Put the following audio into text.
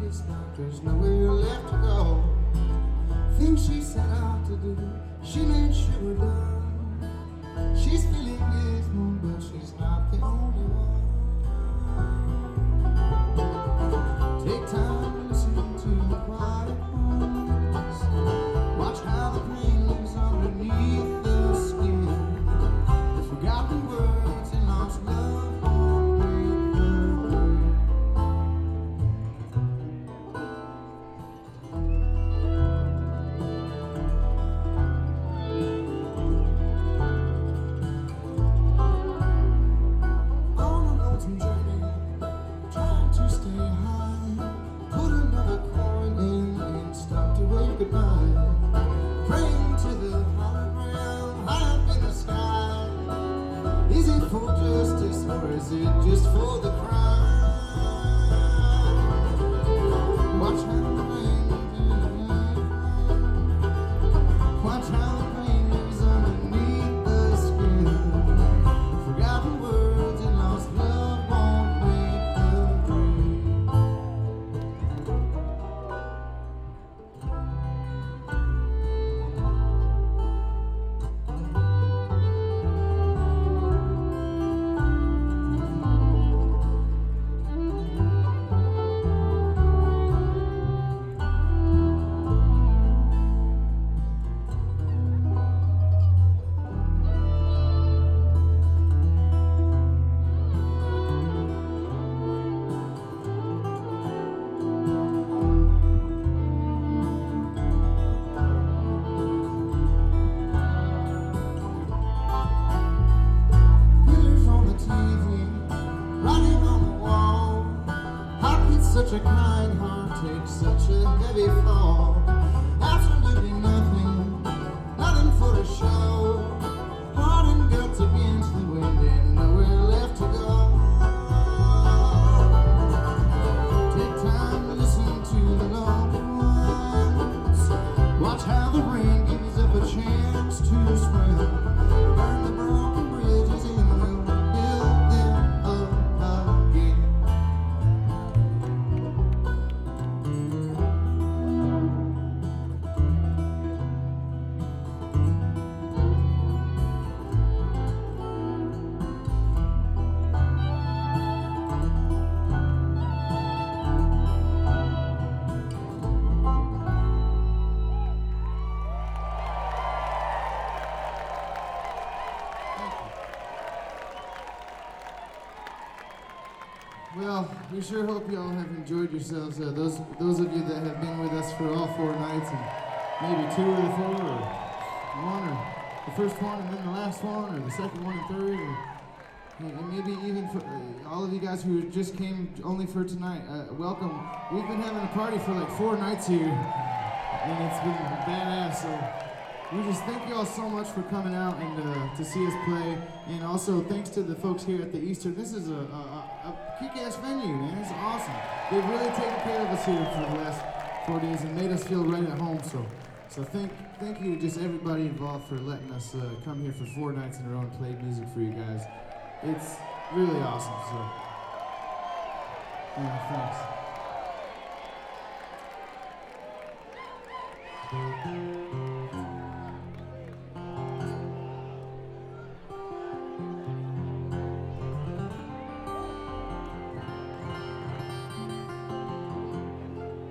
it's like there's nowhere left to go. Things she set out to do, she made sure were done. She's feeling dismal, but she's not the only one. Take time to listen to the quiet ones. Watch how the pain lives underneath the skin. The forgotten words and lost love won't break the thread. On a lonesome journey, trying to stay high, put another coin in and stop to wave goodbye. Praying to the higher ground, high up in the sky. Is it for justice or is it just for the crime? Watch how the rain, watch how the pain lives underneath the skin. Forgotten words and lost love won't break the thread. Pillars on the TV, writing on the wall. How could such a kind heart take such a heavy fall? Absolutely nothing, nothing for the show. Heart and guts against the wind and nowhere left to go. Take time to listen to the loved ones. Watch how the rain gives up a chance to swim. Burn the broken bridges and we'll build them up again. Well, we sure hope you all have enjoyed yourselves. Those of you that have been with us for all 4 nights, and maybe 2 or the 4, or 1, or the first one, and then the last one, or the second one and third, and maybe even for all of you guys who just came only for tonight. Welcome. We've been having a party for like 4 nights here, and it's been badass. So we just thank you all so much for coming out and to see us play, and also thanks to the folks here at the Eastern. This is a kick-ass venue, man. It's awesome. They've really taken care of us here for the last 4 days and made us feel right at home. So thank you to just everybody involved for letting us come here for 4 nights in a row and play music for you guys. It's really awesome. So yeah, thanks.